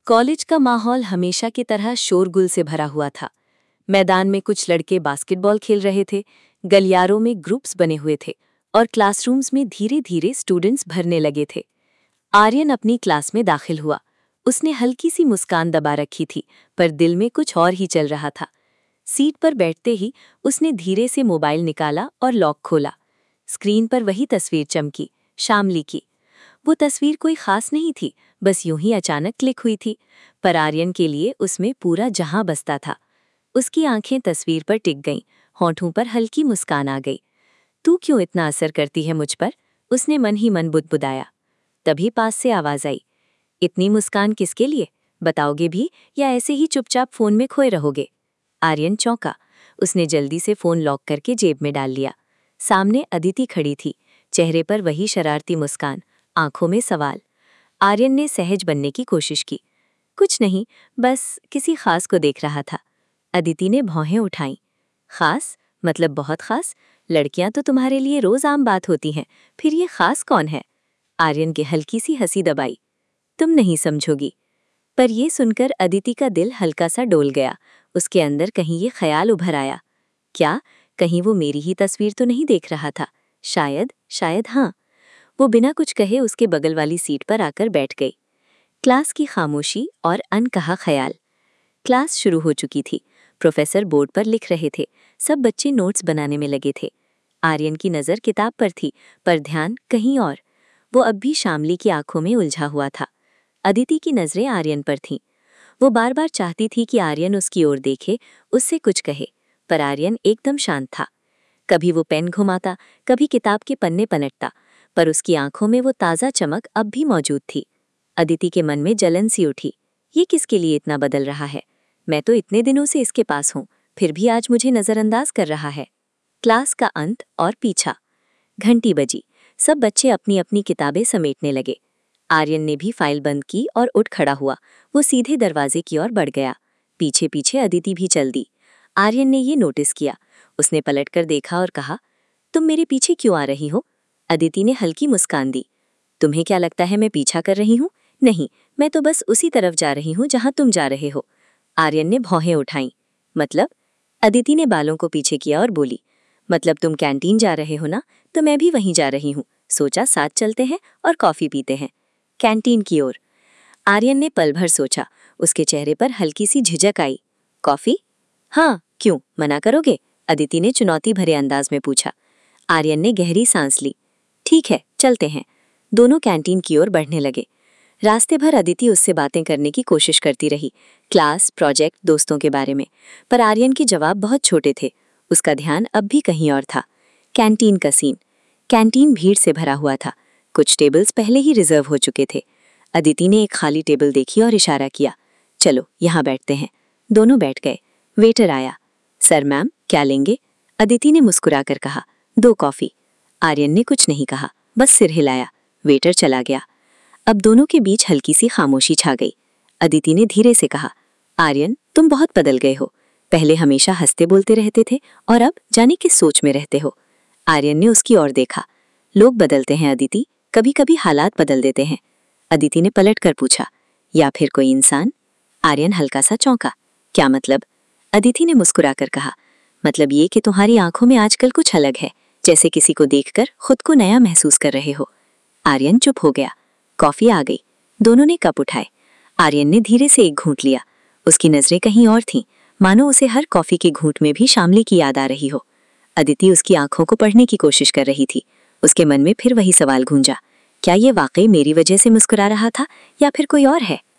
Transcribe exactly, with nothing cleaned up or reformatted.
College का माहौल हमेशा की तरह शोरगुल से भरा हुआ था। मैदान में कुछ लड़के बास्केटबॉल खेल रहे थे, गलियारों में ग्रुप्स बने हुए थे और क्लासरूम्स में धीरे धीरे स्टूडेंट्स भरने लगे थे। आर्यन अपनी क्लास में दाखिल हुआ। उसने हल्की सी मुस्कान दबा रखी थी, पर दिल में कुछ और ही चल रहा था। सीट पर बैठते ही उसने धीरे से मोबाइल निकाला और लॉक खोला। स्क्रीन पर वही तस्वीर चमकी, शामली की। वो तस्वीर कोई खास नहीं थी, बस यूं ही अचानक क्लिक हुई थी, पर आर्यन के लिए उसमें पूरा जहां बसता था। उसकी आंखें तस्वीर पर टिक गईं, होंठों पर हल्की मुस्कान आ गई। तू क्यों इतना असर करती है मुझ पर? उसने मन ही मन बुदबुदाया। तभी पास से आवाज आई, इतनी मुस्कान किसके लिए? बताओगे भी या ऐसे ही चुपचाप फोन में खोए रहोगे? आर्यन चौंका। उसने जल्दी से फोन लॉक करके जेब में डाल लिया। सामने अदिति खड़ी थी, चेहरे पर वही शरारती मुस्कान, आंखों में सवाल। आर्यन ने सहज बनने की कोशिश की। कुछ नहीं, बस किसी खास को देख रहा था। अदिति ने भौहें उठाईं। खास? मतलब बहुत खास? लड़कियां तो तुम्हारे लिए रोज आम बात होती हैं, फिर ये खास कौन है? आर्यन की हल्की सी हंसी दबाई। तुम नहीं समझोगी। पर ये सुनकर अदिति का दिल हल्का सा डोल गया। उसके अंदर कहीं ये ख्याल उभर आया, क्या कहीं वो मेरी ही तस्वीर तो नहीं देख रहा था? शायद, शायद हाँ। वो बिना कुछ कहे उसके बगल वाली सीट पर आकर बैठ गई। क्लास की खामोशी और अनकहा ख्याल। क्लास शुरू हो चुकी थी। प्रोफेसर बोर्ड पर लिख रहे थे, सब बच्चे नोट्स बनाने में लगे थे। आर्यन की नज़र किताब पर थी, पर ध्यान कहीं और। वो अब भी शामली की आंखों में उलझा हुआ था। अदिति की नज़रें आर्यन पर थीं। वो बार बार चाहती थी कि आर्यन उसकी ओर देखे, उससे कुछ कहे, पर आर्यन एकदम शांत था। कभी वो पेन घुमाता, कभी किताब के पन्ने पलटता, पर उसकी आंखों में वो ताज़ा चमक अब भी मौजूद थी। अदिति के मन में जलन सी उठी। ये किसके लिए इतना बदल रहा है? मैं तो इतने दिनों से इसके पास हूँ, फिर भी आज मुझे नज़रअंदाज कर रहा है। क्लास का अंत और पीछा। घंटी बजी। सब बच्चे अपनी अपनी किताबें समेटने लगे। आर्यन ने भी फाइल बंद की और उठ खड़ा हुआ। वो सीधे दरवाजे की ओर बढ़ गया। पीछे पीछे अदिति भी चल दी। आर्यन ने ये नोटिस किया। उसने पलटकर देखा और कहा, तुम मेरे पीछे क्यों आ रही हो? अदिति ने हल्की मुस्कान दी। तुम्हें क्या लगता है मैं पीछा कर रही हूँ? नहीं, मैं तो बस उसी तरफ जा रही हूँ जहाँ तुम जा रहे हो। आर्यन ने भौहें उठाईं। मतलब? अदिति ने बालों को पीछे किया और बोली, मतलब तुम कैंटीन जा रहे हो ना, तो मैं भी वहीं जा रही हूँ। सोचा साथ चलते हैं और कॉफी पीते हैं। कैंटीन की ओर। आर्यन ने पल भर सोचा। उसके चेहरे पर हल्की सी झिझक आई। कॉफी? हाँ, क्यों, मना करोगे? अदिति ने चुनौती भरे अंदाज में पूछा। आर्यन ने गहरी सांस ली। ठीक है, चलते हैं। दोनों कैंटीन की ओर बढ़ने लगे। रास्ते भर अदिति उससे बातें करने की कोशिश करती रही, क्लास, प्रोजेक्ट, दोस्तों के बारे में, पर आर्यन के जवाब बहुत छोटे थे। उसका ध्यान अब भी कहीं और था। कैंटीन का सीन। कैंटीन भीड़ से भरा हुआ था। कुछ टेबल्स पहले ही रिजर्व हो चुके थे। अदिति ने एक खाली टेबल देखी और इशारा किया, चलो यहाँ बैठते हैं। दोनों बैठ गए। वेटर आया। सर मैम, क्या लेंगे? अदिति ने मुस्कुराकर कहा, दो कॉफी। आर्यन ने कुछ नहीं कहा, बस सिर हिलाया। वेटर चला गया। अब दोनों के बीच हल्की सी खामोशी छा गई। अदिति ने धीरे से कहा, आर्यन, तुम बहुत बदल गए हो। पहले हमेशा हंसते बोलते रहते थे और अब जाने किस सोच में रहते हो। आर्यन ने उसकी ओर देखा। लोग बदलते हैं अदिति, कभी कभी हालात बदल देते हैं। अदिति ने पलट कर पूछा, या फिर कोई इंसान? आर्यन हल्का सा चौंका। क्या मतलब? अदिति ने मुस्कुराकर कहा, मतलब ये कि तुम्हारी आंखों में आजकल कुछ अलग है, जैसे किसी को देखकर खुद को नया महसूस कर रहे हो। आर्यन चुप हो गया। कॉफी आ गई। दोनों ने कप उठाए। आर्यन ने धीरे से एक घूंट लिया। उसकी नजरें कहीं और थीं, मानो उसे हर कॉफी के घूंट में भी शामली की याद आ रही हो। अदिति उसकी आंखों को पढ़ने की कोशिश कर रही थी। उसके मन में फिर वही सवाल गूंजा, क्या ये वाकई मेरी वजह से मुस्कुरा रहा था या फिर कोई और है?